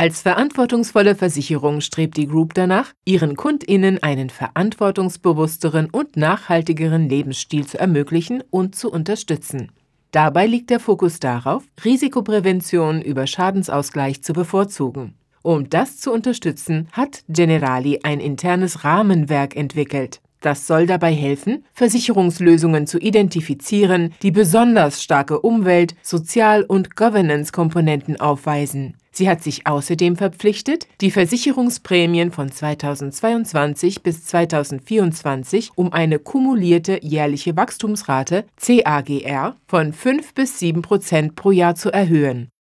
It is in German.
Als verantwortungsvolle Versicherung strebt die Group danach, ihren KundInnen einen verantwortungsbewussteren und nachhaltigeren Lebensstil zu ermöglichen und zu unterstützen. Dabei liegt der Fokus darauf, Risikoprävention über Schadensausgleich zu bevorzugen. Um das zu unterstützen, hat Generali ein internes Rahmenwerk entwickelt. Das soll dabei helfen, Versicherungslösungen zu identifizieren, die besonders starke Umwelt-, Sozial- und Governance-Komponenten aufweisen. Sie hat sich außerdem verpflichtet, die Versicherungsprämien von 2022 bis 2024 um eine kumulierte jährliche Wachstumsrate (CAGR) von 5 bis 7% pro Jahr zu erhöhen.